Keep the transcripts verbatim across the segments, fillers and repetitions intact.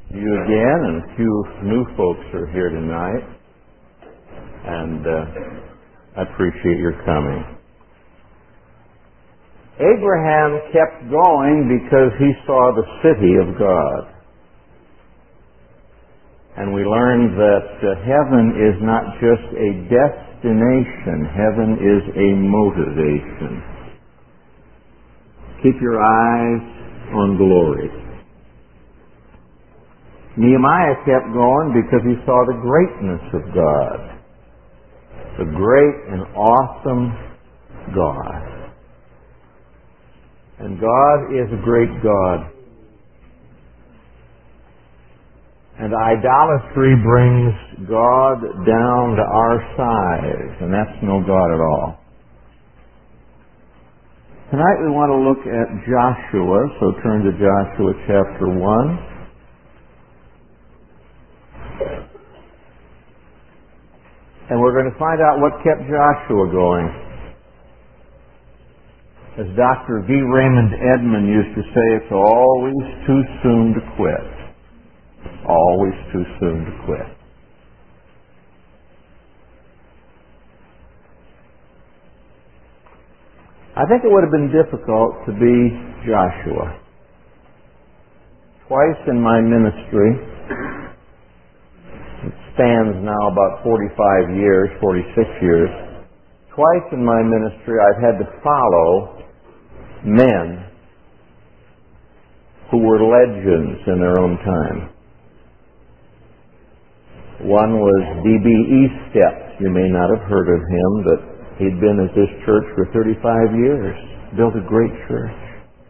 You again, and a few new folks are here tonight, and uh, I appreciate your coming. Abraham kept going because he saw the city of God. And we learned that uh, heaven is not just a destination, heaven is a motivation. Keep your eyes on glory. Nehemiah kept going because he saw the greatness of God. The great and awesome God. And God is a great God. And idolatry brings God down to our size, and that's no God at all. Tonight we want to look at Joshua, so turn to Joshua chapter one. And we're going to find out what kept Joshua going. As Doctor V. Raymond Edmond used to say, it's always too soon to quit. Always too soon to quit. I think it would have been difficult to be Joshua. Twice in my ministry, it spans now about forty-five years, forty-six years, twice in my ministry I've had to follow men who were legends in their own time. One was D B Estep. You may not have heard of him, but he'd been at this church for thirty-five years, built a great church.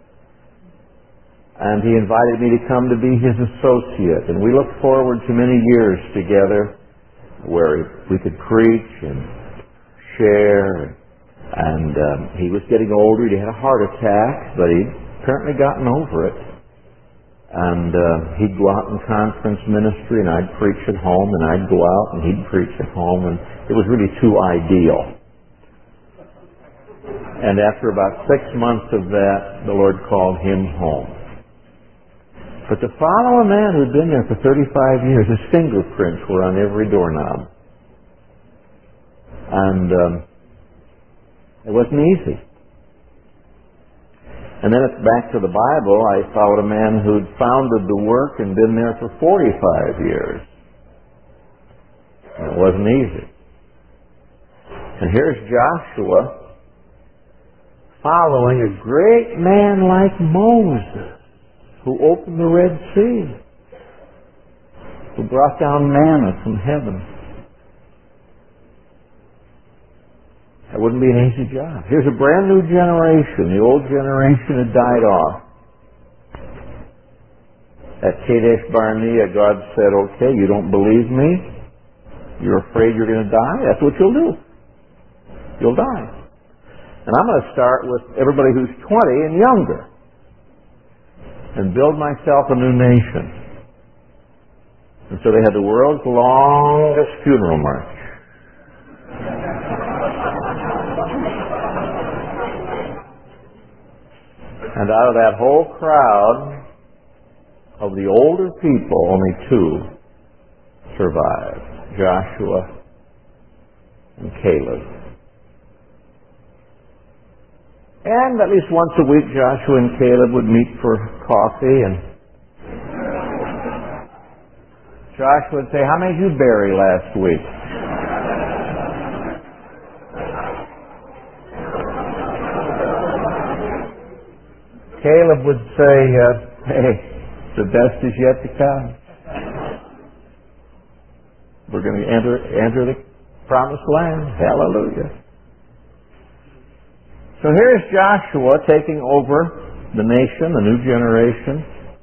And he invited me to come to be his associate. And we looked forward to many years together where we could preach and share. And um, he was getting older. He had a heart attack, but he'd apparently gotten over it. And uh, he'd go out in conference ministry, and I'd preach at home, and I'd go out, and he'd preach at home. And it was really too ideal. And after about six months of that, the Lord called him home. But to follow a man who'd been there for thirty-five years, his fingerprints were on every doorknob. And um, it wasn't easy. And then it's back to the Bible. I followed a man who'd founded the work and been there for forty-five years. And it wasn't easy. And here's Joshua following a great man like Moses, who opened the Red Sea, who brought down manna from heaven. That wouldn't be an easy job. Here's a brand new generation. The old generation had died off. At Kadesh Barnea, God said, okay, you don't believe me? You're afraid you're going to die? That's what you'll do. You'll die. And I'm going to start with everybody who's twenty and younger and build myself a new nation. And so they had the world's longest funeral march. And out of that whole crowd of the older people, only two survived, Joshua and Caleb. And at least once a week, Joshua and Caleb would meet for coffee, and Joshua would say, how many did you bury last week? Caleb would say, uh, hey, the best is yet to come. We're going to enter, enter the promised land. Hallelujah. So here's Joshua taking over the nation, the new generation.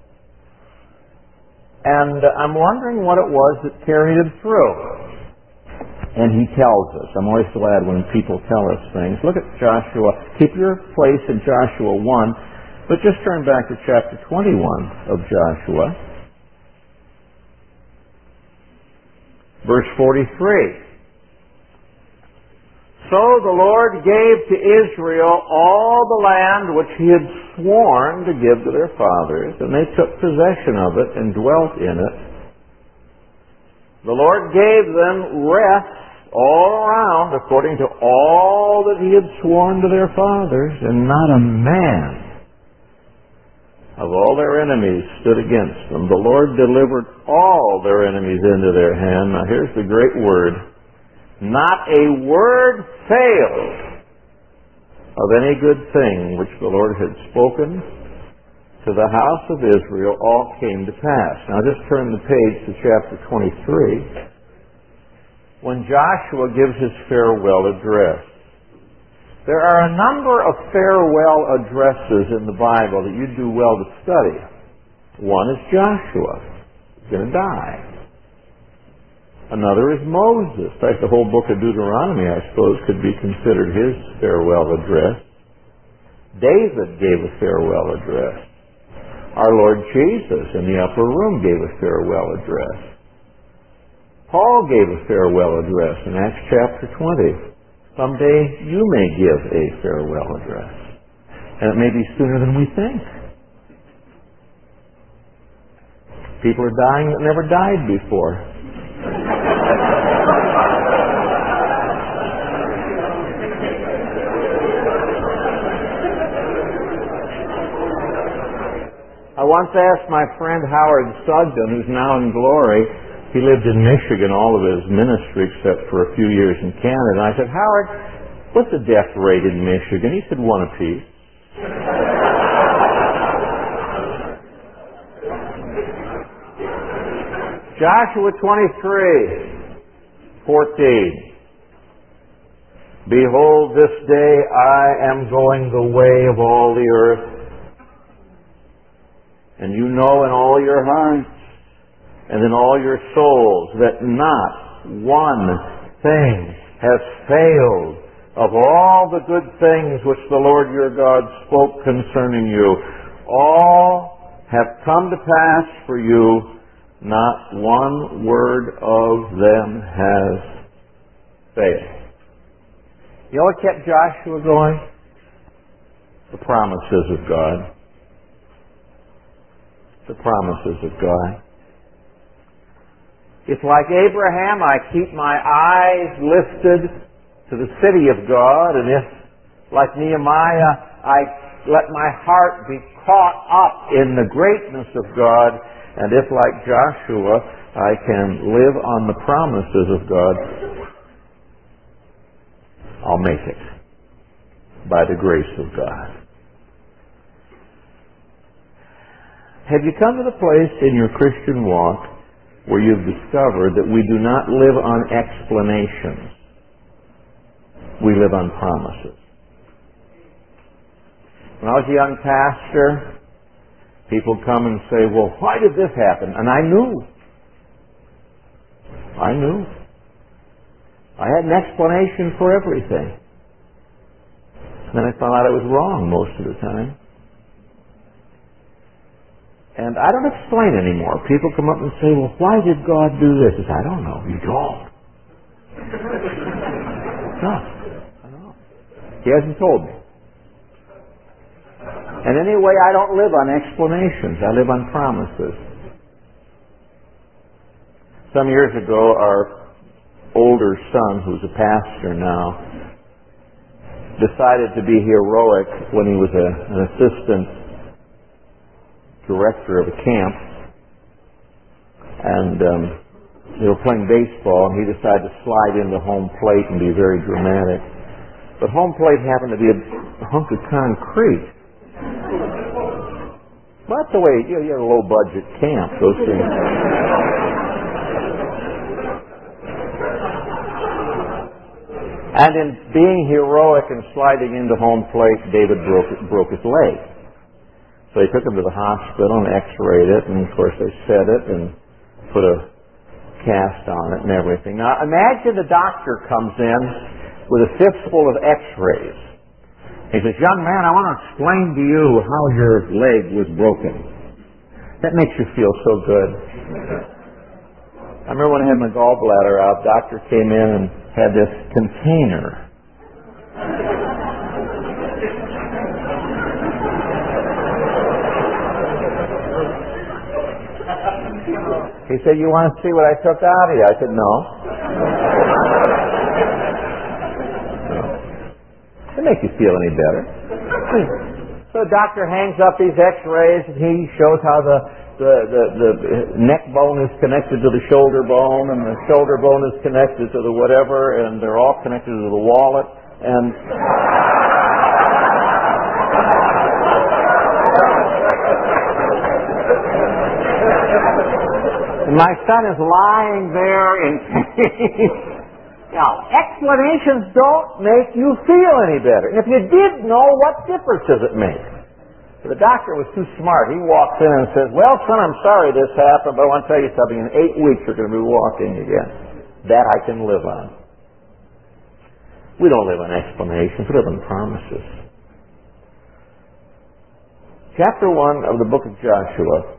And I'm wondering what it was that carried him through. And he tells us. I'm always glad when people tell us things. Look at Joshua. Keep your place in Joshua one. But just turn back to chapter twenty-one of Joshua. Verse forty-three. So the Lord gave to Israel all the land which he had sworn to give to their fathers, and they took possession of it and dwelt in it. The Lord gave them rest all around according to all that he had sworn to their fathers, and not a man of all their enemies stood against them. The Lord delivered all their enemies into their hand. Now here's the great word. Not a word failed of any good thing which the Lord had spoken to the house of Israel, all came to pass. Now just turn the page to chapter twenty-three. When Joshua gives his farewell address. There are a number of farewell addresses in the Bible that you do well to study. One is Joshua. He's going to die. Another is Moses. In fact, the whole book of Deuteronomy, I suppose, could be considered his farewell address. David gave a farewell address. Our Lord Jesus in the upper room gave a farewell address. Paul gave a farewell address in Acts chapter twenty. Someday you may give a farewell address. And it may be sooner than we think. People are dying that never died before. I once asked my friend Howard Sugden, who's now in glory. He lived in Michigan all of his ministry except for a few years in Canada. And I said, Howard, what's the death rate in Michigan? He said, one apiece. Joshua twenty-three, fourteen. Behold, this day I am going the way of all the earth, and you know in all your hearts and in all your souls that not one thing has failed of all the good things which the Lord your God spoke concerning you. All have come to pass for you. Not one word of them has failed. You know what kept Joshua going? The promises of God. The promises of God. It's like Abraham, I keep my eyes lifted to the city of God, and if, like Nehemiah, I let my heart be caught up in the greatness of God, and if, like Joshua, I can live on the promises of God, I'll make it by the grace of God. Have you come to the place in your Christian walk where you've discovered that we do not live on explanations? We live on promises. When I was a young pastor, people come and say, well, why did this happen? And I knew. I knew. I had an explanation for everything. And then I found out I was wrong most of the time. And I don't explain anymore. People come up and say, well, why did God do this? I say, I don't know. You don't. No. I don't know. He hasn't told me. And anyway, I don't live on explanations. I live on promises. Some years ago, our older son, who's a pastor now, decided to be heroic when he was a, an assistant director of a camp, and um, they were playing baseball, and he decided to slide into home plate and be very dramatic. But home plate happened to be a hunk of concrete. Well, that's the way, you know, you had a low-budget camp, those things. And in being heroic and sliding into home plate, David broke, broke his leg. So they took him to the hospital and x-rayed it, and of course they set it and put a cast on it and everything. Now imagine the doctor comes in with a fistful of x-rays. He says, young man, I want to explain to you how your leg was broken. That makes you feel so good. I remember when I had my gallbladder out, doctor came in and had this container He said, you want to see what I took out of you? I said, no. Doesn't make you feel any better. So the doctor hangs up these x-rays and he shows how the, the, the, the neck bone is connected to the shoulder bone and the shoulder bone is connected to the whatever, and they're all connected to the wallet. And my son is lying there in pain. Now, explanations don't make you feel any better. And if you did know, what difference does it make? So the doctor was too smart. He walks in and says, well, son, I'm sorry this happened, but I want to tell you something. In eight weeks, you're going to be walking again. That I can live on. We don't live on explanations. We live on promises. Chapter one of the book of Joshua.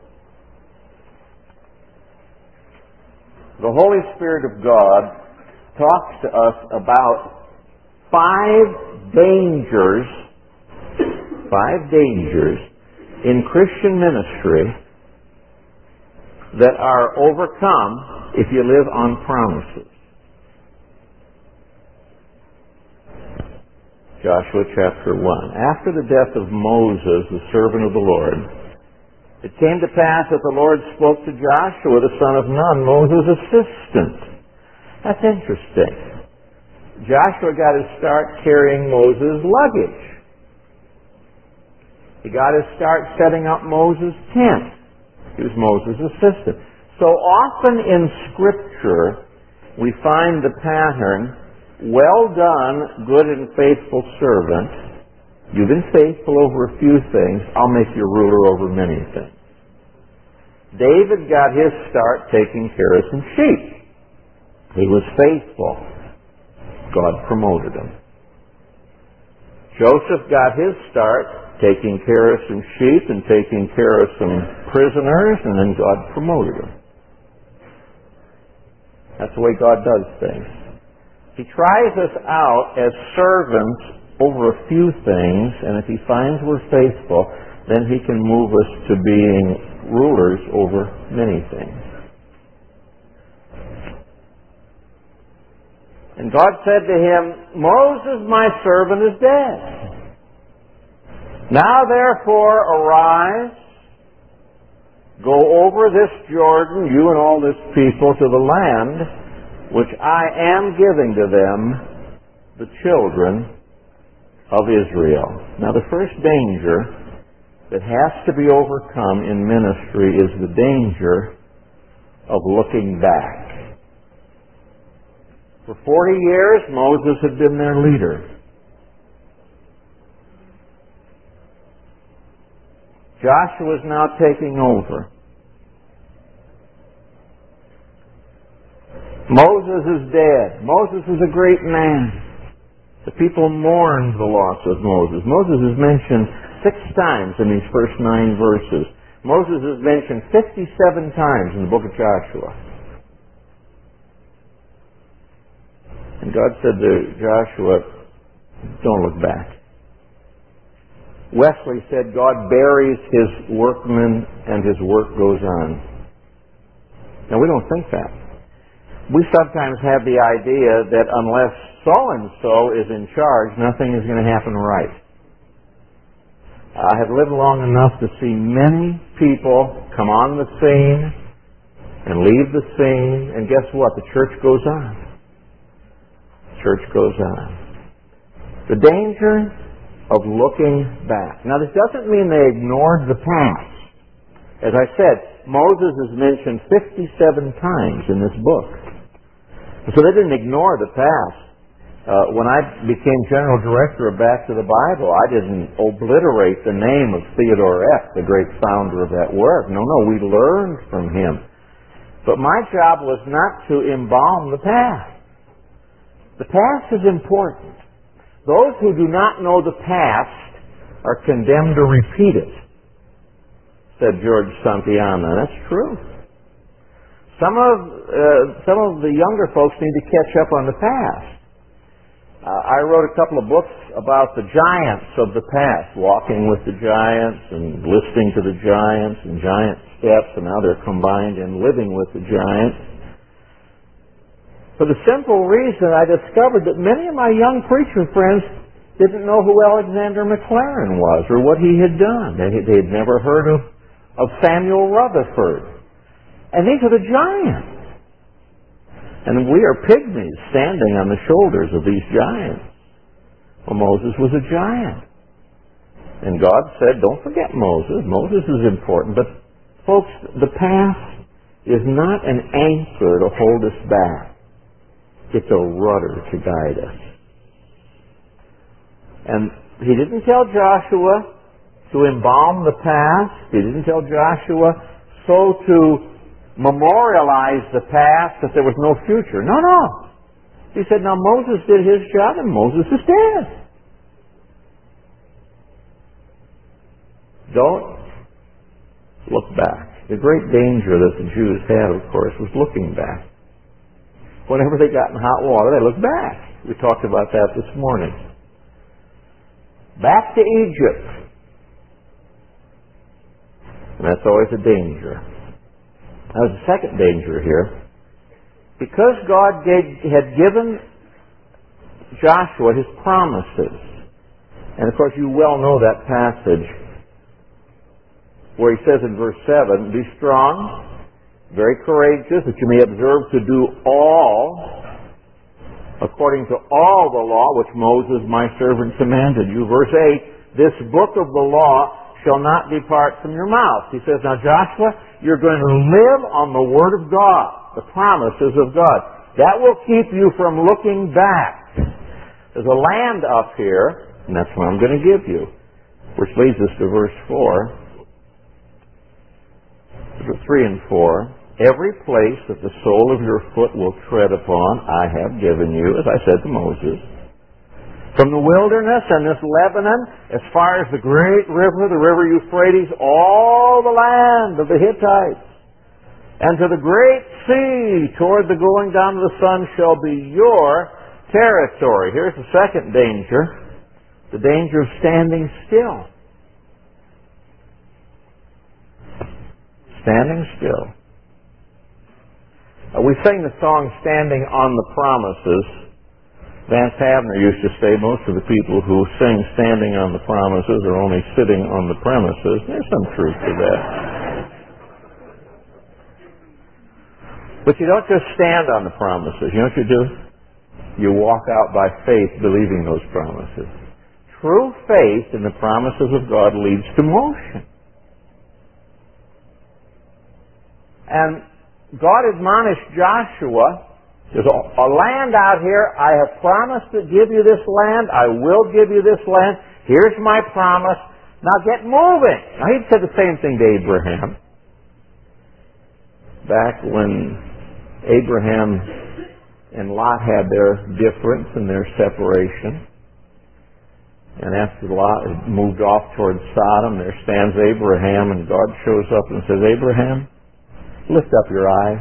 The Holy Spirit of God talks to us about five dangers, five dangers in Christian ministry that are overcome if you live on promises. Joshua chapter one. After the death of Moses, the servant of the Lord, it came to pass that the Lord spoke to Joshua, the son of Nun, Moses' assistant. That's interesting. Joshua got his start carrying Moses' luggage. He got his start setting up Moses' tent. He was Moses' assistant. So often in Scripture, we find the pattern, well done, good and faithful servant. You've been faithful over a few things. I'll make you ruler over many things. David got his start taking care of some sheep. He was faithful. God promoted him. Joseph got his start taking care of some sheep and taking care of some prisoners, and then God promoted him. That's the way God does things. He tries us out as servants over a few things, and if he finds we're faithful, then he can move us to being rulers over many things. And God said to him, Moses, my servant, is dead. Now therefore arise, go over this Jordan, you and all this people, to the land which I am giving to them, the children of Israel. Now the first danger that has to be overcome in ministry is the danger of looking back. For forty years, Moses had been their leader. Joshua is now taking over. Moses is dead. Moses is a great man. The people mourned the loss of Moses. Moses is mentioned six times in these first nine verses. Moses is mentioned fifty-seven times in the book of Joshua. And God said to Joshua, don't look back. Wesley said God buries his workmen and his work goes on. Now we don't think that. We sometimes have the idea that unless so-and-so is in charge, nothing is going to happen right. I have lived long enough to see many people come on the scene and leave the scene, and guess what? The church goes on. The church goes on. The danger of looking back. Now, this doesn't mean they ignored the past. As I said, Moses is mentioned fifty-seven times in this book. So they didn't ignore the past. Uh, when I became general director of Back to the Bible, I didn't obliterate the name of Theodore Eck, the great founder of that work. No, no, we learned from him. But my job was not to embalm the past. The past is important. Those who do not know the past are condemned to repeat it, said George Santayana. That's true. Some of, uh, some of the younger folks need to catch up on the past. Uh, I wrote a couple of books about the giants of the past, walking with the giants and listening to the giants and giants steps, and now they're combined in living with the giants. For the simple reason I discovered that many of my young preacher friends didn't know who Alexander McLaren was or what he had done. They, they had never heard of, of Samuel Rutherford. And these are the giants. And we are pygmies standing on the shoulders of these giants. Well, Moses was a giant. And God said, don't forget Moses. Moses is important. But, folks, the past is not an anchor to hold us back. It's a rudder to guide us. And he didn't tell Joshua to embalm the past. He didn't tell Joshua so to memorialize the past that there was no future. No, no. He said, now Moses did his job and Moses is dead. Don't look back. The great danger that the Jews had, of course, was looking back. Whenever they got in hot water, they looked back. We talked about that this morning. Back to Egypt. And that's always a danger. Now, there's a second danger here. Because God gave, had given Joshua his promises, and of course you well know that passage where he says in verse seven, be strong, very courageous, that you may observe to do all, according to all the law which Moses my servant commanded you. Verse eight, this book of the law shall not depart from your mouth. He says, now Joshua, you're going to live on the Word of God, the promises of God. That will keep you from looking back. There's a land up here, and that's what I'm going to give you. Which leads us to verse four. Three and four. Every place that the sole of your foot will tread upon, I have given you, as I said to Moses. From the wilderness and this Lebanon, as far as the great river, the river Euphrates, all the land of the Hittites, and to the great sea, toward the going down of the sun, shall be your territory. Here's the second danger, the danger of standing still. Standing still. Uh, we sing the song Standing on the Promises. Vance Havner used to say most of the people who sing Standing on the Promises are only sitting on the premises. There's some truth to that. But you don't just stand on the promises. You know what you do? You walk out by faith believing those promises. True faith in the promises of God leads to motion. And God admonished Joshua, there's a, a land out here, I have promised to give you this land, I will give you this land, here's my promise, now get moving. Now he said the same thing to Abraham. Back when Abraham and Lot had their difference and their separation, and after Lot had moved off towards Sodom, there stands Abraham, and God shows up and says, Abraham, lift up your eyes.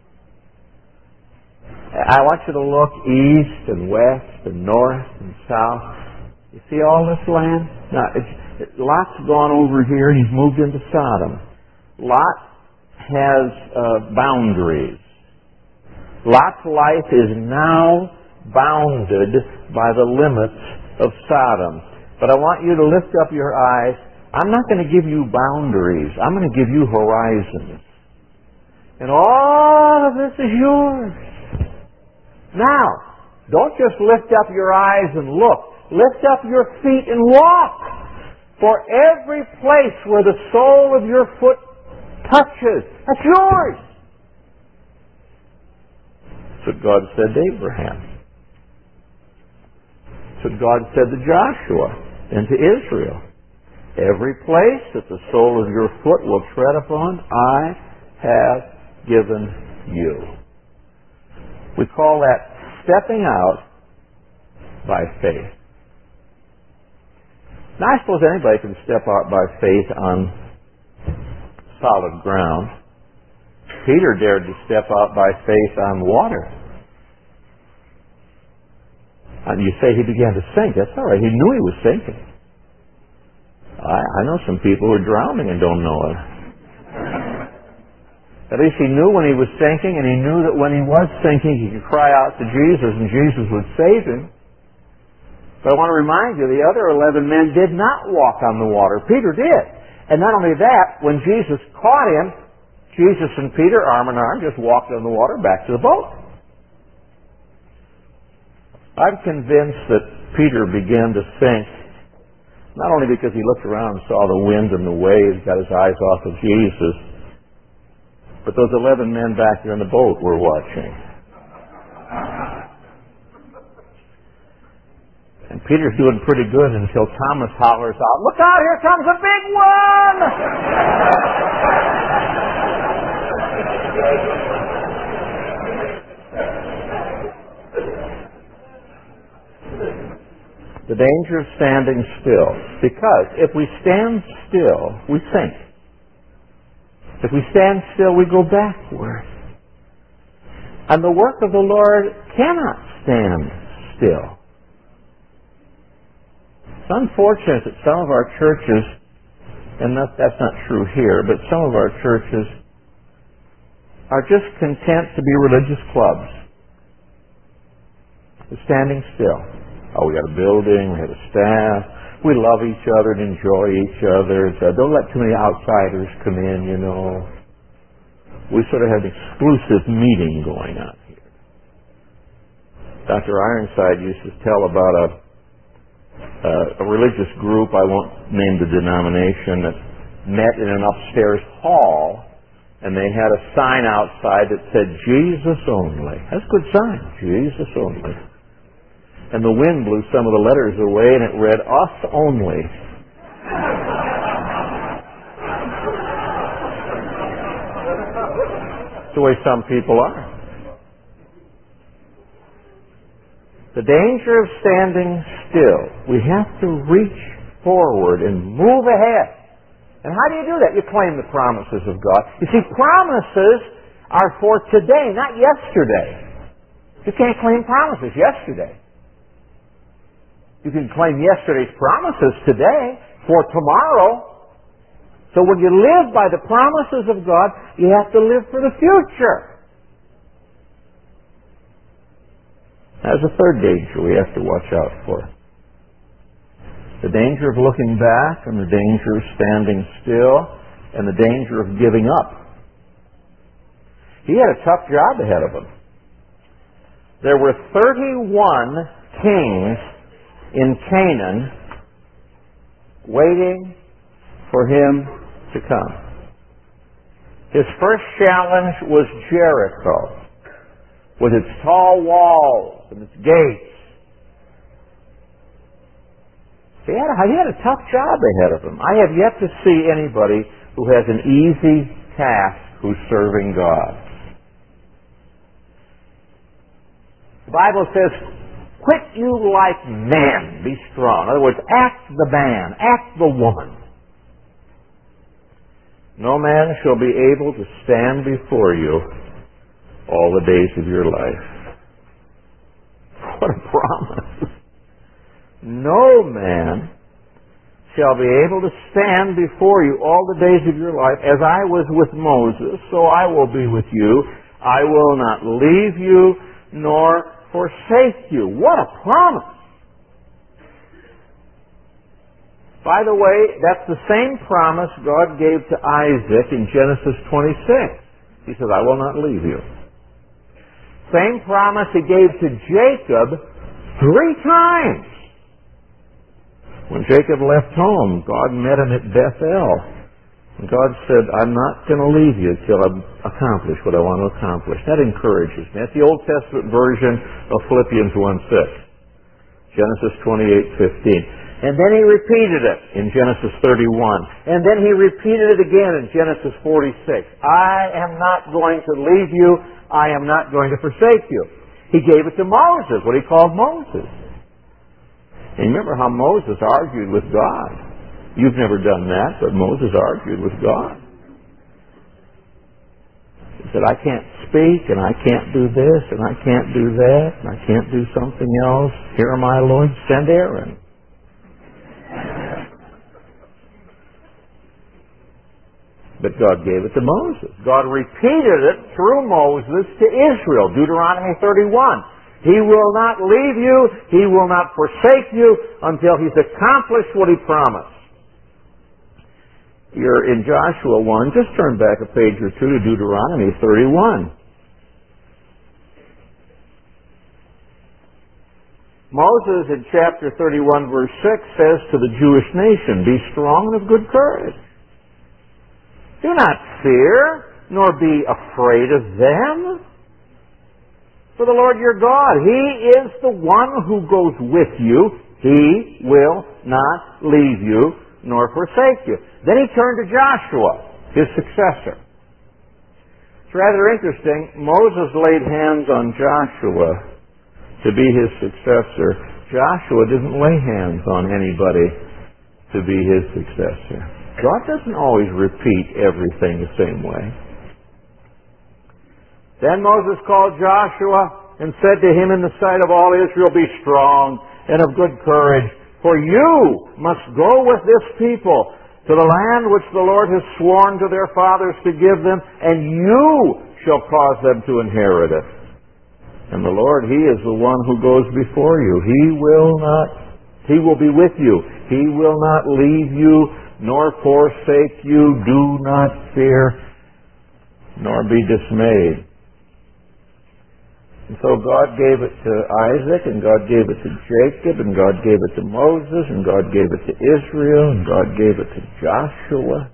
I want you to look east and west and north and south. You see all this land? Now, it's, it, Lot's gone over here and he's moved into Sodom. Lot has uh, boundaries. Lot's life is now bounded by the limits of Sodom. But I want you to lift up your eyes. I'm not going to give you boundaries. I'm going to give you horizons. And all of this is yours. Now, don't just lift up your eyes and look. Lift up your feet and walk. For every place where the sole of your foot touches, that's yours. That's what God said to Abraham. That's what God said to Joshua and to Israel. Every place that the sole of your foot will tread upon, I have given you. We call that stepping out by faith. Now, I suppose anybody can step out by faith on solid ground. Peter dared to step out by faith on water. And you say he began to sink. That's all right. He knew he was sinking. I, I know some people who are drowning and don't know it. At least he knew when he was sinking, and he knew that when he was sinking, he could cry out to Jesus, and Jesus would save him. But I want to remind you, the other eleven men did not walk on the water. Peter did. And not only that, when Jesus caught him, Jesus and Peter, arm in arm, just walked on the water back to the boat. I'm convinced that Peter began to sink, not only because he looked around and saw the wind and the waves, got his eyes off of Jesus, but those eleven men back there in the boat were watching. And Peter's doing pretty good until Thomas hollers out, "Look out, here comes a big one!" The danger of standing still. Because if we stand still, we sink. If we stand still, we go backward. And the work of the Lord cannot stand still. It's unfortunate that some of our churches, and that, that's not true here, but some of our churches are just content to be religious clubs. They're standing still. Oh, we got a building, we have a staff, we love each other and enjoy each other. So don't let too many outsiders come in, you know. We sort of have an exclusive meeting going on here. Doctor Ironside used to tell about a, uh, a religious group, I won't name the denomination, that met in an upstairs hall, and they had a sign outside that said, "Jesus only." That's a good sign, Jesus only. And the wind blew some of the letters away, and it read, "Us only." That's the way some people are. The danger of standing still. We have to reach forward and move ahead. And how do you do that? You claim the promises of God. You see, promises are for today, not yesterday. You can't claim promises yesterday. You can claim yesterday's promises today for tomorrow. So when you live by the promises of God, you have to live for the future. That's a third danger we have to watch out for. The danger of looking back, and the danger of standing still, and the danger of giving up. He had a tough job ahead of him. There were thirty-one kings in Canaan waiting for him to come. His first challenge was Jericho, with its tall walls and its gates. He had, a, he had a tough job ahead of him. I have yet to see anybody who has an easy task who's serving God. The Bible says, "Quit you like men, be strong." In other words, act the man, act the woman. "No man shall be able to stand before you all the days of your life." What a promise. "No man shall be able to stand before you all the days of your life. As I was with Moses, so I will be with you. I will not leave you nor forsake you." What a promise. By the way, that's the same promise God gave to Isaac in Genesis twenty-six. He said, "I will not leave you." Same promise he gave to Jacob three times. When Jacob left home, God met him at Bethel. And God said, "I'm not going to leave you till I've accomplished what I want to accomplish." That encourages me. That's the Old Testament version of Philippians one six. Genesis twenty-eight fifteen. And then he repeated it in Genesis thirty-one. And then he repeated it again in Genesis forty-six. "I am not going to leave you. I am not going to forsake you." He gave it to Moses, what he called Moses. And remember how Moses argued with God. You've never done that, but Moses argued with God. He said, "I can't speak, and I can't do this, and I can't do that, and I can't do something else. Here am I, Lord, send Aaron." But God gave it to Moses. God repeated it through Moses to Israel. Deuteronomy thirty-one. He will not leave you, He will not forsake you until He's accomplished what He promised. You're in Joshua one. Just turn back a page or two to Deuteronomy thirty-one. Moses in chapter thirty-one verse six says to the Jewish nation, be strong and of good courage. Do not fear, nor be afraid of them. For the Lord your God, He is the one who goes with you. He will not leave you, nor forsake you. Then he turned to Joshua, his successor. It's rather interesting. Moses laid hands on Joshua to be his successor. Joshua didn't lay hands on anybody to be his successor. God doesn't always repeat everything the same way. Then Moses called Joshua and said to him in the sight of all Israel, be strong and of good courage, for you must go with this people to the land which the Lord has sworn to their fathers to give them, and you shall cause them to inherit it. And the Lord, He is the one who goes before you. He will not, He will be with you. He will not leave you nor forsake you. Do not fear, nor be dismayed. And so God gave it to Isaac, and God gave it to Jacob, and God gave it to Moses, and God gave it to Israel, and God gave it to Joshua.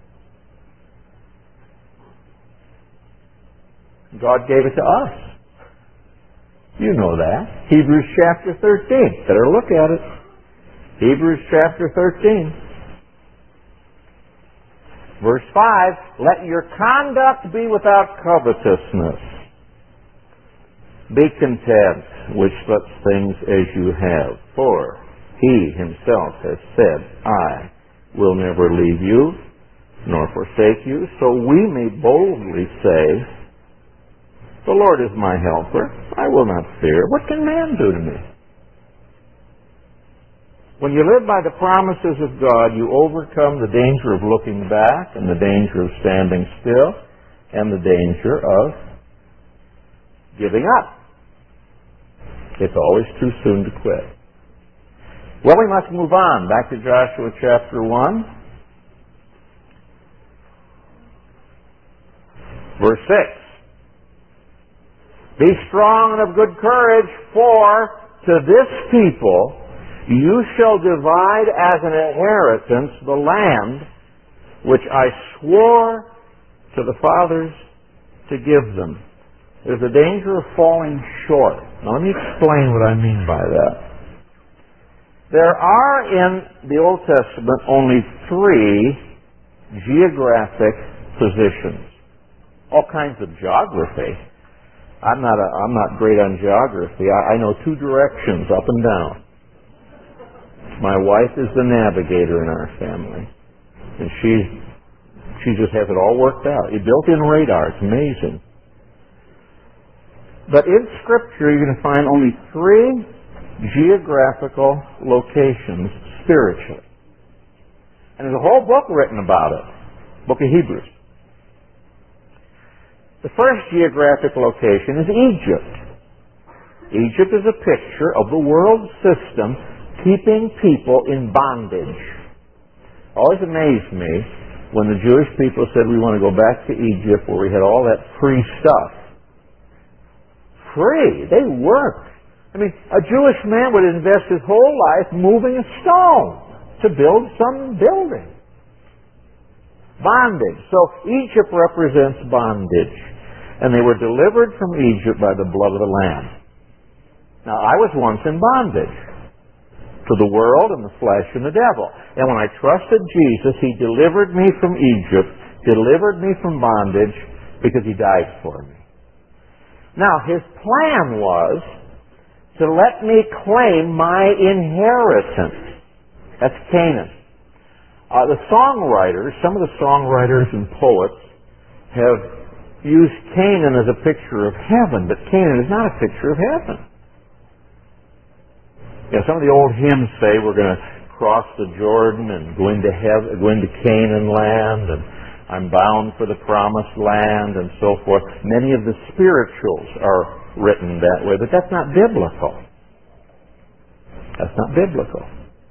God gave it to us. You know that. Hebrews chapter thirteen. Better look at it. Hebrews chapter thirteen. Verse five, let your conduct be without covetousness. Be content with such things as you have, for He Himself has said, I will never leave you, nor forsake you. So we may boldly say, the Lord is my helper. I will not fear. What can man do to me? When you live by the promises of God, you overcome the danger of looking back, and the danger of standing still, and the danger of giving up. It's always too soon to quit. Well, we must move on. Back to Joshua chapter one. Verse six. Be strong and of good courage, for to this people you shall divide as an inheritance the land which I swore to the fathers to give them. There's a danger of falling short. Now let me explain what I mean by that. There are in the Old Testament only three geographic positions. All kinds of geography. I'm not a, I'm not great on geography. I, I know two directions, up and down. My wife is the navigator in our family. And she she just has it all worked out. It built-in radar. It's amazing. But in Scripture, you're going to find only three geographical locations spiritually. And there's a whole book written about it. Book of Hebrews. The first geographic location is Egypt. Egypt is a picture of the world system keeping people in bondage. Always amazed me when the Jewish people said we want to go back to Egypt where we had all that free stuff. Free. They worked. I mean, a Jewish man would invest his whole life moving a stone to build some building. Bondage. So Egypt represents bondage. And they were delivered from Egypt by the blood of the Lamb. Now, I was once in bondage to the world and the flesh and the devil. And when I trusted Jesus, He delivered me from Egypt, delivered me from bondage, because He died for me. Now, His plan was to let me claim my inheritance. That's Canaan. Uh, the songwriters, some of the songwriters and poets have used Canaan as a picture of heaven, but Canaan is not a picture of heaven. You know, some of the old hymns say we're going to cross the Jordan and go into heaven, go into Canaan land, and I'm bound for the promised land and so forth. Many of the spirituals are written that way, but that's not biblical. That's not biblical.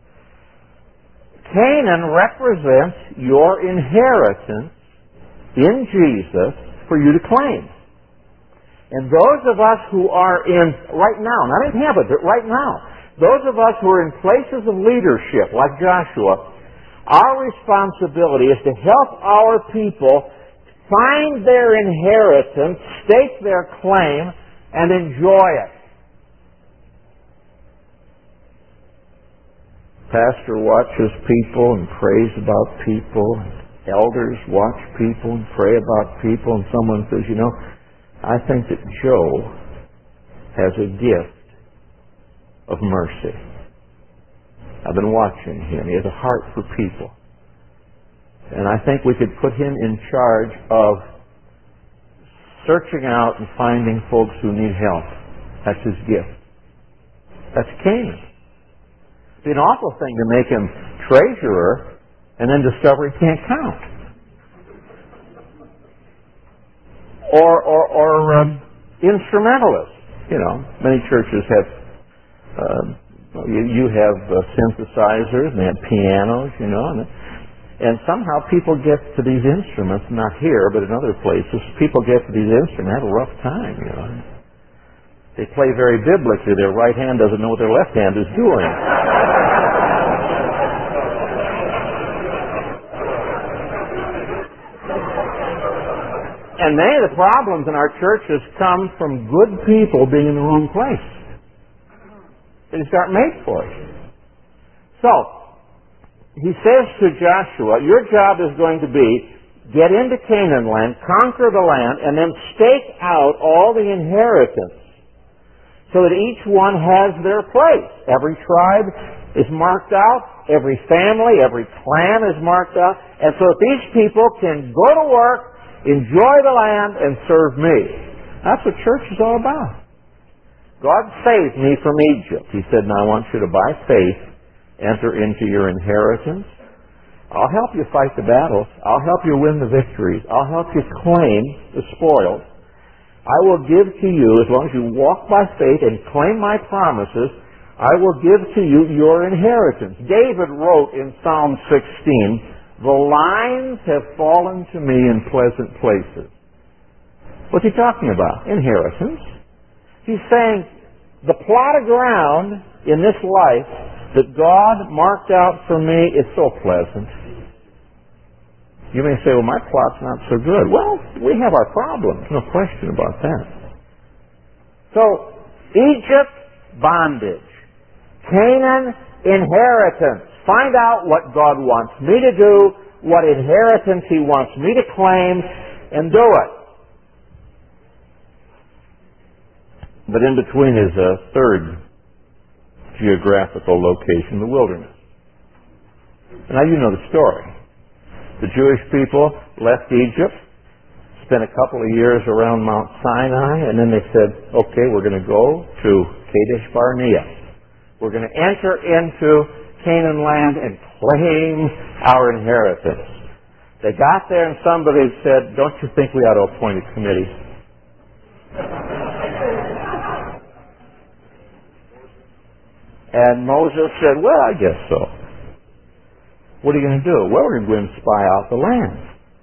Canaan represents your inheritance in Jesus for you to claim. And those of us who are in, right now, not in heaven, but right now, those of us who are in places of leadership, like Joshua, our responsibility is to help our people find their inheritance, stake their claim, and enjoy it. Pastor watches people and prays about people. Elders watch people and pray about people. And someone says, you know, I think that Joe has a gift of mercy. I've been watching him. He has a heart for people. And I think we could put him in charge of searching out and finding folks who need help. That's his gift. That's Canaan. It'd be an awful thing to make him treasurer and then discover he can't count. Or, or, or um, instrumentalist. You know, many churches have, uh, you, you have uh, synthesizers and they have pianos, you know, and, and somehow people get to these instruments, not here, but in other places, people get to these instruments and have a rough time, you know. They play very biblically. Their right hand doesn't know what their left hand is doing. And many of the problems in our churches come from good people being in the wrong place. They just aren't made for it. So, he says to Joshua, your job is going to be get into Canaan land, conquer the land, and then stake out all the inheritance so that each one has their place. Every tribe is marked out. Every family, every clan is marked out. And so that these people can go to work, enjoy the land, and serve me. That's what church is all about. God saved me from Egypt. He said, now I want you to, by faith, enter into your inheritance. I'll help you fight the battles. I'll help you win the victories. I'll help you claim the spoils. I will give to you, as long as you walk by faith and claim my promises, I will give to you your inheritance. David wrote in Psalm sixteen, the lines have fallen to me in pleasant places. What's he talking about? Inheritance. He's saying the plot of ground in this life that God marked out for me is so pleasant. You may say, well, my plot's not so good. Well, we have our problems. No question about that. So, Egypt, bondage. Canaan, inheritance. Find out what God wants me to do, what inheritance He wants me to claim, and do it. But in between is a third geographical location, the wilderness. Now you know the story. The Jewish people left Egypt, spent a couple of years around Mount Sinai, and then they said, okay, we're going to go to Kadesh Barnea. We're going to enter into Canaan land and claim our inheritance. They got there and somebody said, don't you think we ought to appoint a committee? And Moses said, well, I guess so. What are you going to do? Well, we're going to go and spy out the land.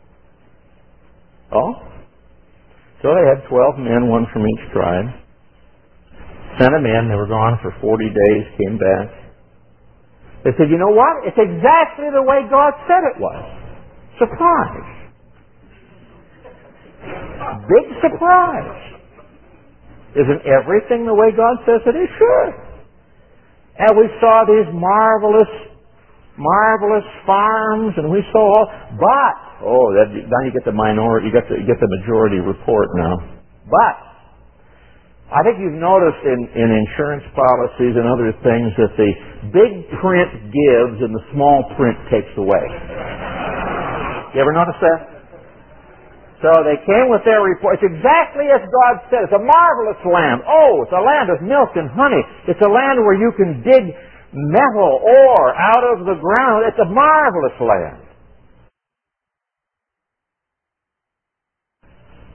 Oh? So they had twelve men, one from each tribe. Sent them in. They were gone for forty days, came back. They said, you know what? It's exactly the way God said it was. Surprise. Big surprise. Isn't everything the way God says it is? Sure. And we saw these marvelous, marvelous farms, and we saw all, but, oh, that, now you get the minority, you get the, you get the majority report now. But, I think you've noticed in, in insurance policies and other things that the big print gives and the small print takes away. You ever notice that? So they came with their report. It's exactly as God said. It's a marvelous land. Oh, it's a land of milk and honey. It's a land where you can dig metal, ore out of the ground. It's a marvelous land.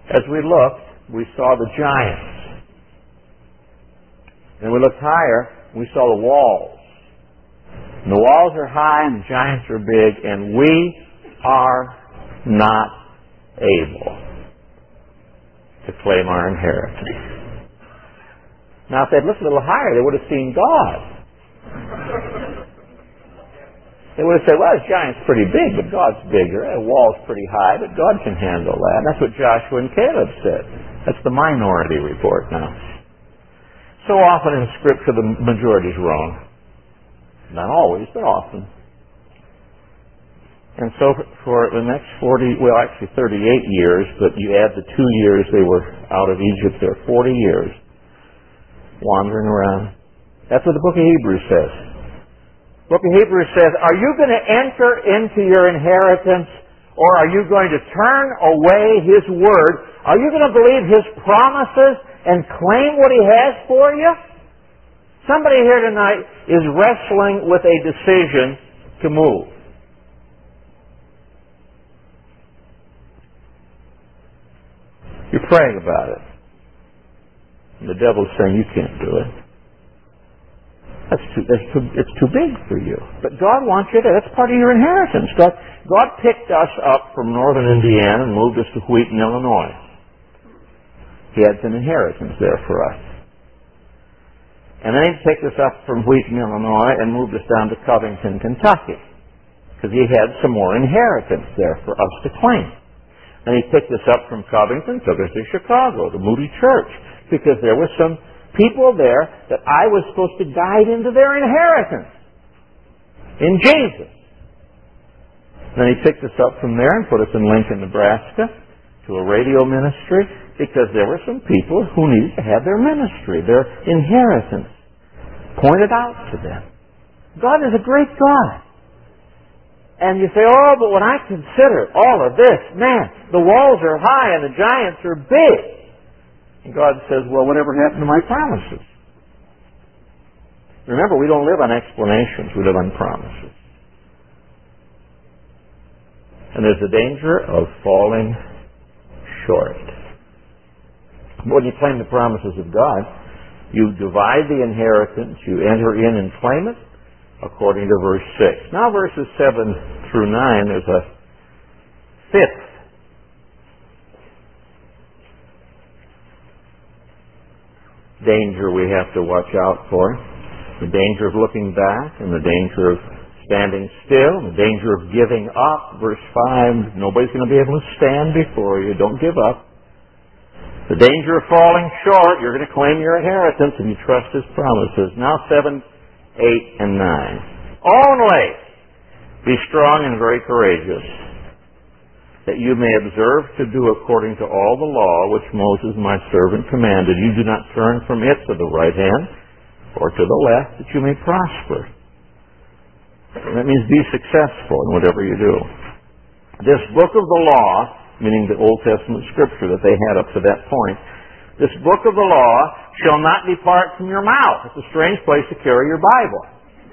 As we looked, we saw the giants. And we looked higher, we saw the walls. And the walls are high and the giants are big, and we are not able to claim our inheritance. Now, if they'd looked a little higher, they would have seen God. They would have said, well, this giant's pretty big, but God's bigger. The wall's pretty high, but God can handle that. And that's what Joshua and Caleb said. That's the minority report now. So often in Scripture, the majority's wrong. Not always, but often. And so for the next forty, well, actually thirty-eight years, but you add the two years they were out of Egypt there, forty years, wandering around. That's what the book of Hebrews says. The book of Hebrews says, are you going to enter into your inheritance, or are you going to turn away His Word? Are you going to believe His promises and claim what He has for you? Somebody here tonight is wrestling with a decision to move. You're praying about it. And the devil's saying you can't do it. That's too, that's too, it's too big for you. But God wants you to. That's part of your inheritance. God, God picked us up from northern Indiana and moved us to Wheaton, Illinois. He had some inheritance there for us. And then He picked us up from Wheaton, Illinois and moved us down to Covington, Kentucky. Because He had some more inheritance there for us to claim. And He picked us up from Covington, took us to Chicago, to Moody Church, because there were some people there that I was supposed to guide into their inheritance in Jesus. Then He picked us up from there and put us in Lincoln, Nebraska, to a radio ministry, because there were some people who needed to have their ministry, their inheritance, pointed out to them. God is a great God. And you say, oh, but when I consider all of this, man, the walls are high and the giants are big. And God says, well, whatever happened to my promises? Remember, we don't live on explanations. We live on promises. And there's a danger of falling short. When you claim the promises of God, you divide the inheritance, you enter in and claim it, according to verse six. Now verses seven through nine, there's a fifth danger we have to watch out for. The danger of looking back, and the danger of standing still, and the danger of giving up. Verse five, nobody's going to be able to stand before you. Don't give up. The danger of falling short, you're going to claim your inheritance and you trust His promises. Now seven, eight, and nine. Only be strong and very courageous, that you may observe to do according to all the law which Moses my servant commanded. You do not turn from it to the right hand or to the left, that you may prosper. And that means be successful in whatever you do. This book of the law, meaning the Old Testament Scripture that they had up to that point, this book of the law shall not depart from your mouth. It's a strange place to carry your Bible.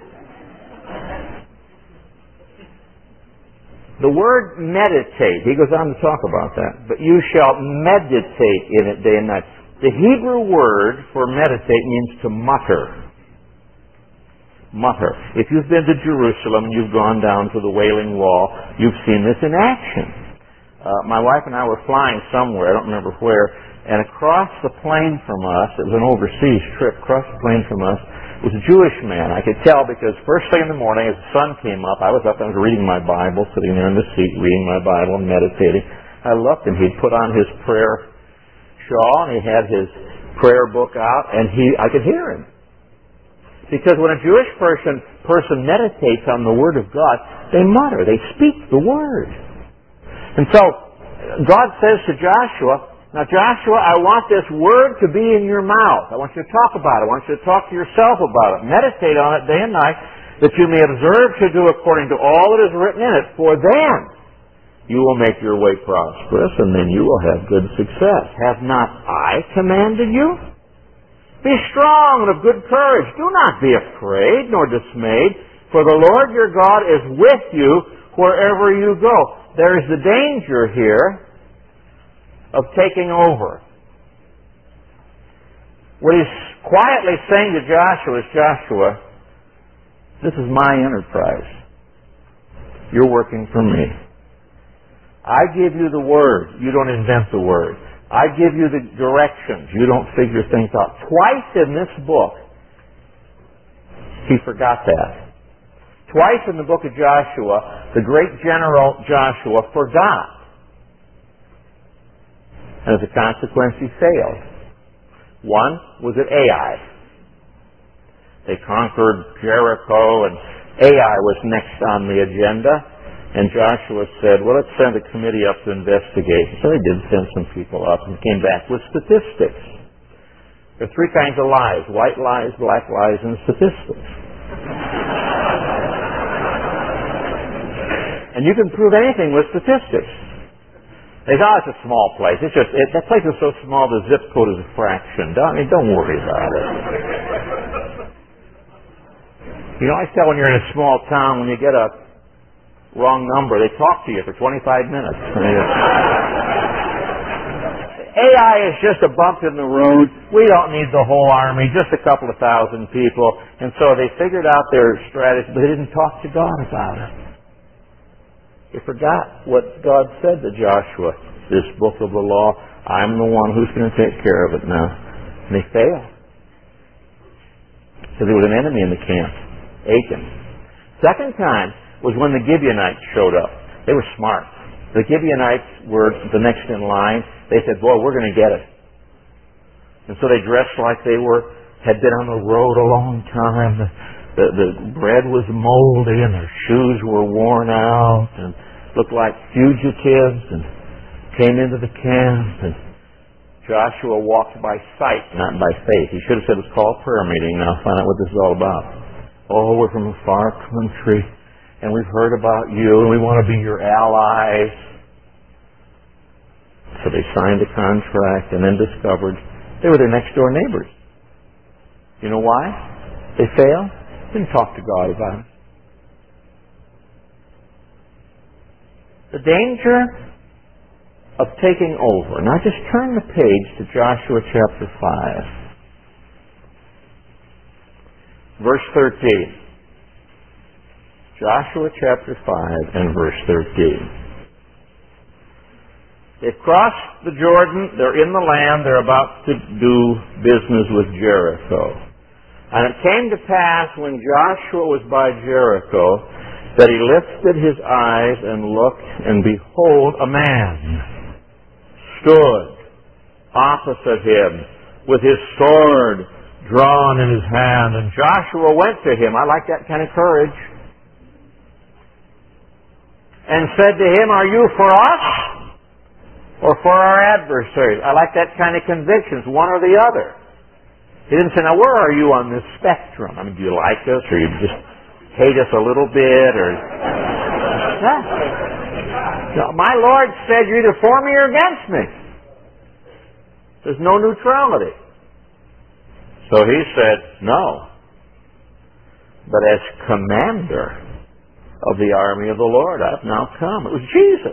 The word meditate, he goes on to talk about that, but you shall meditate in it day and night. The Hebrew word for meditate means to mutter. Mutter. If you've been to Jerusalem and you've gone down to the Wailing Wall, you've seen this in action. Uh, my wife and I were flying somewhere, I don't remember where, and across the plane from us, it was an overseas trip, across the plane from us, was a Jewish man. I could tell because first thing in the morning as the sun came up, I was up and I was reading my Bible, sitting there in the seat, reading my Bible and meditating. I looked and he'd put on his prayer shawl and he had his prayer book out and he, I could hear him. Because when a Jewish person, person meditates on the Word of God, they mutter, they speak the Word. And so, God says to Joshua, now Joshua, I want this Word to be in your mouth. I want you to talk about it. I want you to talk to yourself about it. Meditate on it day and night, that you may observe to do according to all that is written in it. For then you will make your way prosperous, and then you will have good success. Have not I commanded you? Be strong and of good courage. Do not be afraid nor dismayed, for the Lord your God is with you wherever you go. There is the danger here of taking over. What he's quietly saying to Joshua is, Joshua, this is my enterprise. You're working for me. I give you the word. You don't invent the word. I give you the directions. You don't figure things out. Twice in this book, he forgot that. Twice in the book of Joshua, the great general Joshua forgot. And as a consequence, he failed. One was at Ai. They conquered Jericho, and Ai was next on the agenda. And Joshua said, well, let's send a committee up to investigate. So they did send some people up and came back with statistics. There are three kinds of lies: white lies, black lies, and statistics. And you can prove anything with statistics. They thought, oh, it's a small place. It's just it, that place is so small the zip code is a fraction. Don't, I mean, don't worry about it. You know, I tell when you're in a small town, when you get a wrong number, they talk to you for twenty-five minutes. Ai is just a bump in the road. We don't need the whole army, just a couple of thousand people. And so they figured out their strategy, but they didn't talk to God about it. They forgot what God said to Joshua. This book of the law, I'm the one who's going to take care of it now. And they failed. So there was an enemy in the camp, Achan. Second time was when the Gibeonites showed up. They were smart. The Gibeonites were the next in line. They said, boy, we're going to get it. And so they dressed like they were had been on the road a long time. The, the, the bread was moldy and their shoes were worn out and looked like fugitives, and came into the camp. And Joshua walked by sight, not by faith. He should have said, it's called prayer meeting. Now find out what this is all about. Oh, we're from a far country, and we've heard about you, and we want to be your allies. So they signed a contract and then discovered they were their next door neighbors. You know why they failed? Didn't talk to God about it. The danger of taking over. Now just turn the page to Joshua chapter five. Verse thirteen. Joshua chapter five and verse thirteen. They've crossed the Jordan. They're in the land. They're about to do business with Jericho. And it came to pass when Joshua was by Jericho that he lifted his eyes and looked, and behold, a man stood opposite him with his sword drawn in his hand. And Joshua went to him. I like that kind of courage. And said to him, are you for us or for our adversaries? I like that kind of conviction. It's one or the other. He didn't say, now where are you on this spectrum? I mean, do you like us, or you just hate us a little bit, or... No, my Lord said you're either for me or against me. There's no neutrality. So he said, no. But as commander of the army of the Lord, I've now come. It was Jesus.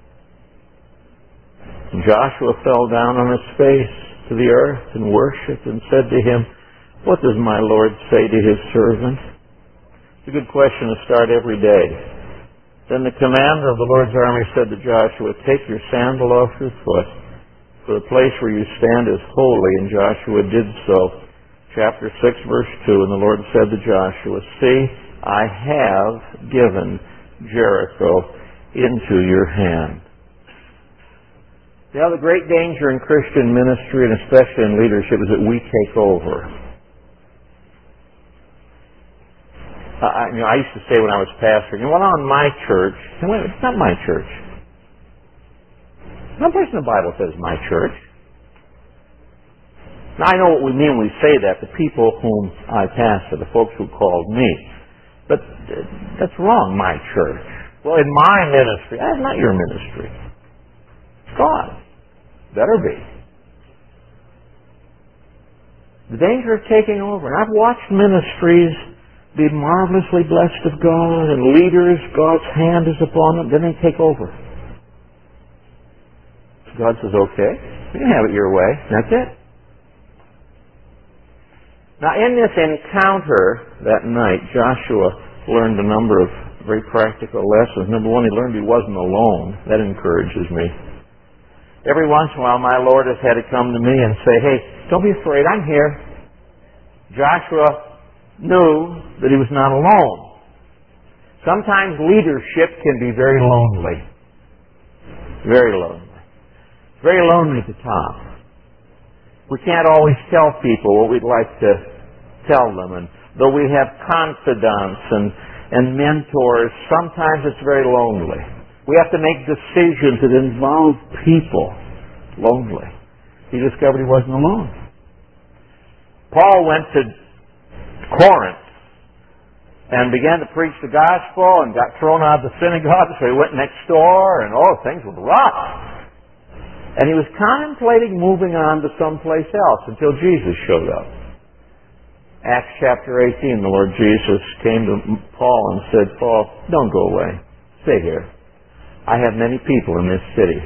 And Joshua fell down on his face to the earth and worshipped and said to him, what does my Lord say to his servant? It's a good question to start every day. Then the commander of the Lord's army said to Joshua, take your sandal off your foot, for the place where you stand is holy. And Joshua did so. Chapter six, verse two, and the Lord said to Joshua, see, I have given Jericho into your hand. Now, the great danger in Christian ministry, and especially in leadership, is that we take over. I, you know, I used to say when I was pastoring, you know, well, on my church, and wait, it's not my church. No place in the Bible says my church. Now, I know what we mean when we say that, the people whom I pastor, the folks who called me. But that's wrong, my church. Well, in my ministry, that's not your ministry. God. Better be. The danger of taking over. And I've watched ministries be marvelously blessed of God, and leaders, God's hand is upon them, then they take over. God says, okay, you can have it your way. That's it. Now, in this encounter that night, Joshua learned a number of very practical lessons. Number one, he learned he wasn't alone. That encourages me. Every once in a while, my Lord has had to come to me and say, hey, don't be afraid, I'm here. Joshua knew that he was not alone. Sometimes leadership can be very lonely. Very lonely. Very lonely at the top. We can't always tell people what we'd like to tell them. And though we have confidants and, and mentors, sometimes it's very lonely. We have to make decisions that involve people. Lonely. He discovered he wasn't alone. Paul went to Corinth and began to preach the gospel and got thrown out of the synagogue, so he went next door, and oh, things were rough. And he was contemplating moving on to someplace else until Jesus showed up. Acts chapter eighteen, the Lord Jesus came to Paul and said, Paul, don't go away. Stay here. I have many people in this city.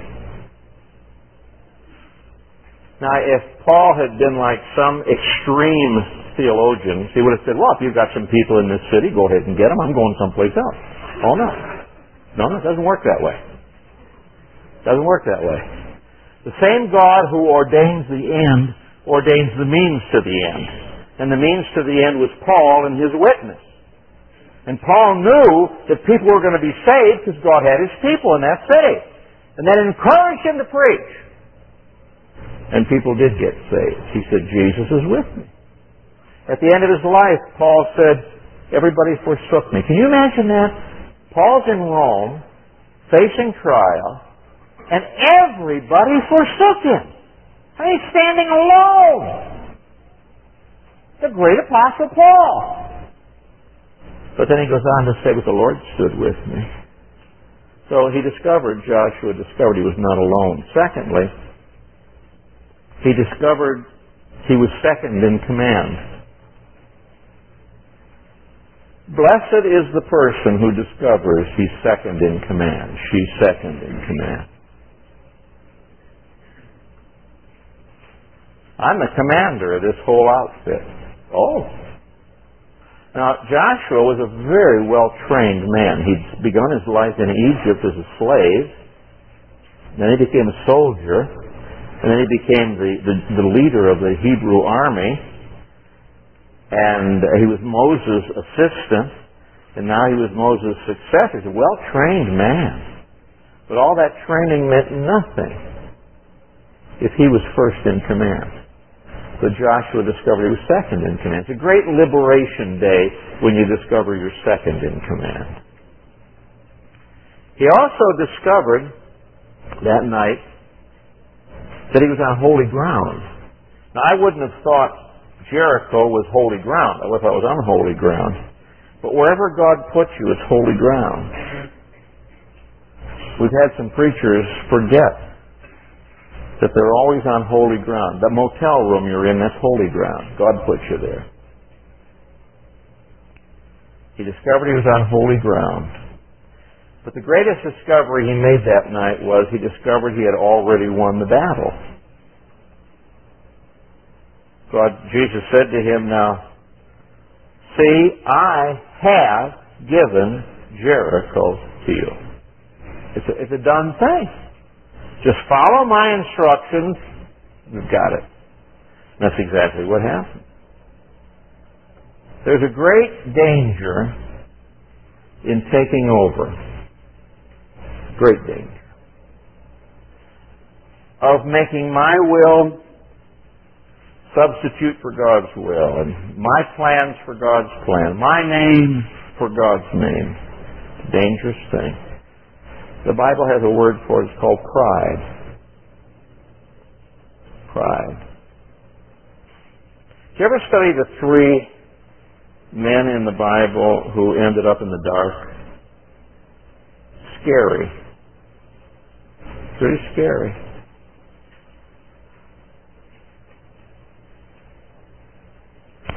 Now, if Paul had been like some extreme theologians, he would have said, well, if you've got some people in this city, go ahead and get them. I'm going someplace else. Oh, no. No, no, it doesn't work that way. It doesn't work that way. The same God who ordains the end ordains the means to the end. And the means to the end was Paul and his witness. And Paul knew that people were going to be saved because God had his people in that city. And that encouraged him to preach. And people did get saved. He said, Jesus is with me. At the end of his life, Paul said, everybody forsook me. Can you imagine that? Paul's in Rome, facing trial, and everybody forsook him. And he's standing alone. The great Apostle Paul. But then he goes on to say, but the Lord stood with me. So he discovered, Joshua discovered he was not alone. Secondly, he discovered he was second in command. Blessed is the person who discovers he's second in command. She's second in command. I'm the commander of this whole outfit. Oh. Now, Joshua was a very well-trained man. He'd begun his life in Egypt as a slave. Then he became a soldier. And then he became the, the, the leader of the Hebrew army. And he was Moses' assistant. And now he was Moses' successor. He's a well-trained man. But all that training meant nothing if he was first in command. So Joshua discovered he was second in command. It's a great liberation day when you discover you're second in command. He also discovered that night that he was on holy ground. Now, I wouldn't have thought Jericho was holy ground. I would have thought it was unholy ground. But wherever God puts you, it's holy ground. We've had some preachers forget that they're always on holy ground. The motel room you're in, that's holy ground. God put you there. He discovered he was on holy ground. But the greatest discovery he made that night was he discovered he had already won the battle. God, Jesus said to him, now, see, I have given Jericho to you. It's a, it's a done thing. Just follow my instructions. You've got it. And that's exactly what happened. There's a great danger in taking over. Great danger. Of making my will substitute for God's will, and my plans for God's plan, my name for God's name. It's a dangerous thing. The Bible has a word for it. It's called pride. Pride. Did you ever study the three men in the Bible who ended up in the dark? Scary. Pretty scary.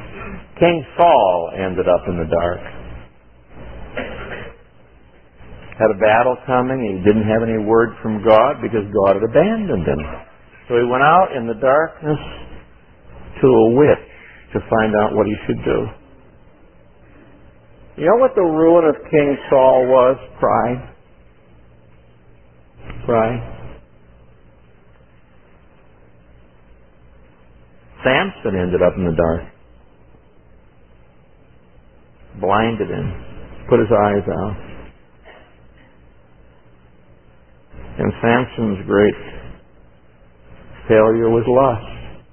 King Saul ended up in the dark. had a battle coming. He didn't have any word from God because God had abandoned him. So he went out in the darkness to a witch to find out what he should do. You know what the ruin of King Saul was? Pride. Pride. Samson ended up in the dark. Blinded him. Put his eyes out. And Samson's great failure was lust.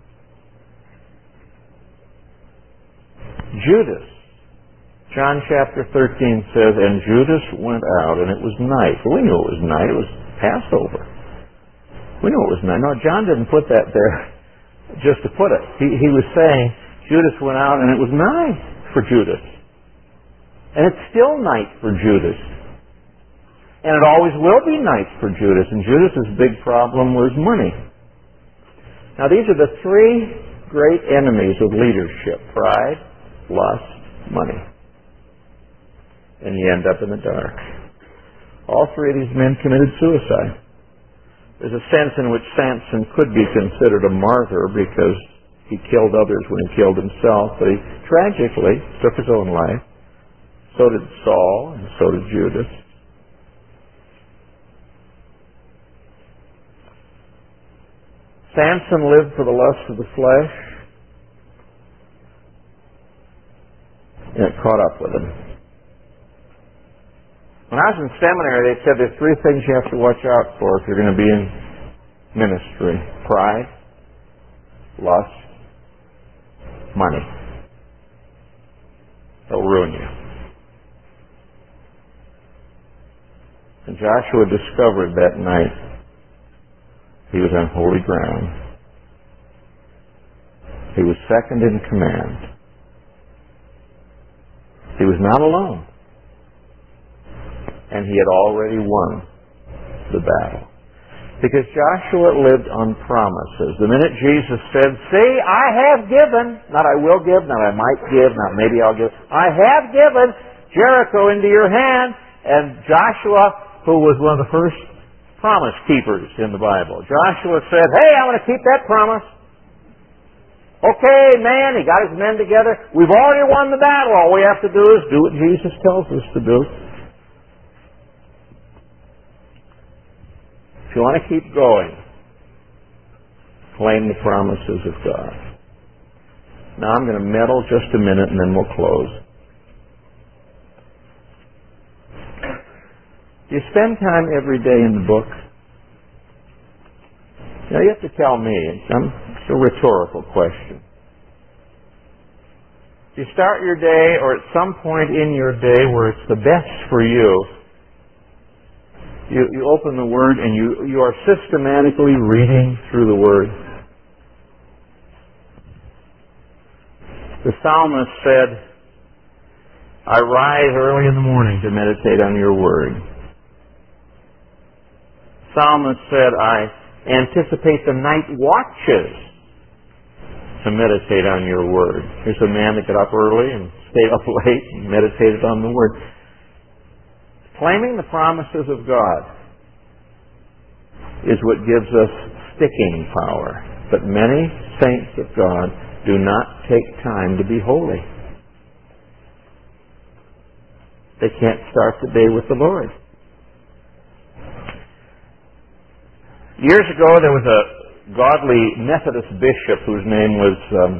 Judas. John chapter thirteen says, and Judas went out, and it was night. Well, we knew it was night. It was Passover. We knew it was night. No, John didn't put that there just to put it. He, he was saying Judas went out, and it was night for Judas. And it's still night for Judas. And it always will be night for Judas. And Judas's big problem was money. Now, these are the three great enemies of leadership: pride, lust, money. And you end up in the dark. All three of these men committed suicide. There's a sense in which Samson could be considered a martyr because he killed others when he killed himself, but he tragically took his own life. So did Saul, and so did Judas. Samson lived for the lust of the flesh, and it caught up with him. When I was in seminary, they said there's three things you have to watch out for if you're going to be in ministry: pride, lust, money. They'll ruin you. And Joshua discovered that night he was on holy ground. He was second in command. He was not alone. And he had already won the battle. Because Joshua lived on promises. The minute Jesus said, see, I have given, not I will give, not I might give, not maybe I'll give, I have given Jericho into your hand. And Joshua, who was one of the first promise keepers in the Bible, Joshua said, hey, I'm going to keep that promise. Okay, man, he got his men together. We've already won the battle. All we have to do is do what Jesus tells us to do. If you want to keep going, claim the promises of God. Now I'm going to meddle just a minute and then we'll close. Do you spend time every day in the book? Now you have to tell me. It's a rhetorical question. Do you start your day or at some point in your day where it's the best for you, You, you open the Word and you, you are systematically reading through the Word? The psalmist said, I rise early in the morning to meditate on your Word. The psalmist said, I anticipate the night watches to meditate on your Word. Here's a man that got up early and stayed up late and meditated on the Word. Claiming the promises of God is what gives us sticking power. But many saints of God do not take time to be holy. They can't start the day with the Lord. Years ago, there was a godly Methodist bishop whose name was um,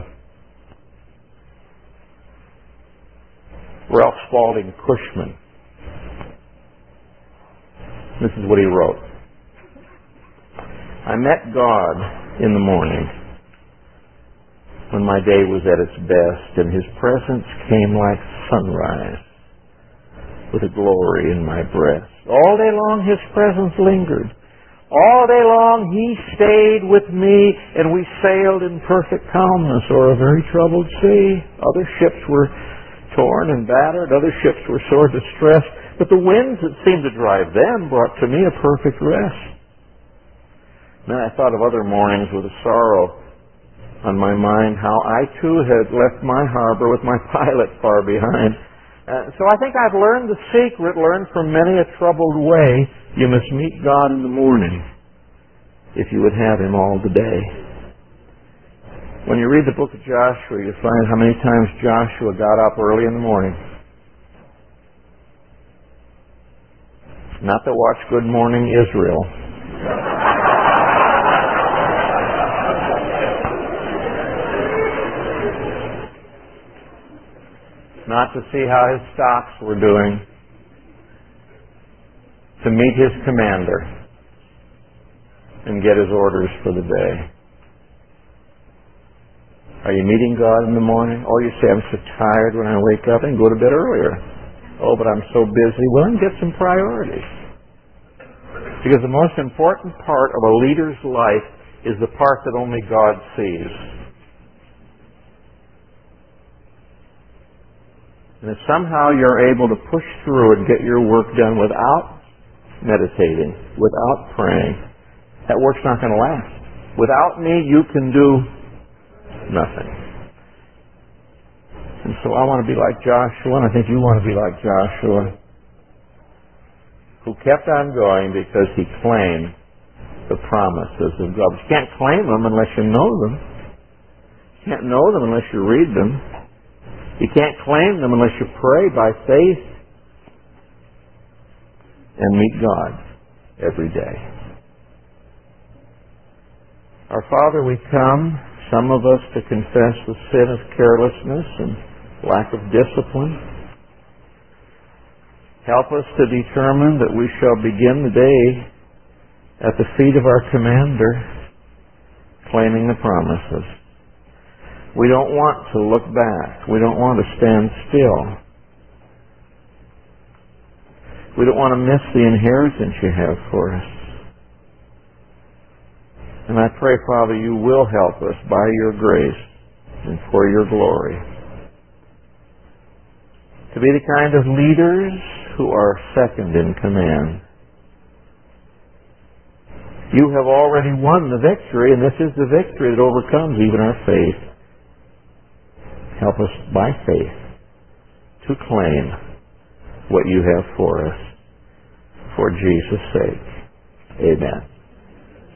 Ralph Spalding Cushman. This is what he wrote. I met God in the morning when my day was at its best, and His presence came like sunrise with a glory in my breast. All day long His presence lingered. All day long He stayed with me, and we sailed in perfect calmness o'er a very troubled sea. Other ships were torn and battered. Other ships were sore distressed. But the winds that seemed to drive them brought to me a perfect rest. Then I thought of other mornings with a sorrow on my mind, how I too had left my harbor with my pilot far behind. Uh, so I think I've learned the secret, learned from many a troubled way. You must meet God in the morning if you would have Him all the day. When you read the book of Joshua, you find how many times Joshua got up early in the morning. Not to watch Good Morning Israel. Not to see how his stocks were doing. To meet his commander and get his orders for the day. Are you meeting God in the morning? Oh, you say, I'm so tired when I wake up and go to bed earlier. Oh, but I'm so busy. Well, then get some priorities. Because the most important part of a leader's life is the part that only God sees. And if somehow you're able to push through and get your work done without meditating, without praying, that work's not going to last. Without me, you can do nothing. And so I want to be like Joshua, and I think you want to be like Joshua, who kept on going because he claimed the promises of God. You can't claim them unless you know them. You can't know them unless you read them. You can't claim them unless you pray by faith and meet God every day. Our Father, we come, some of us to confess the sin of carelessness and lack of discipline. Help us to determine that we shall begin the day at the feet of our commander, claiming the promises. We don't want to look back. We don't want to stand still. We don't want to miss the inheritance you have for us. And I pray, Father, you will help us by your grace and for your glory to be the kind of leaders who are second in command. You have already won the victory, and this is the victory that overcomes even our faith. Help us by faith to claim what you have for us. For Jesus' sake. Amen.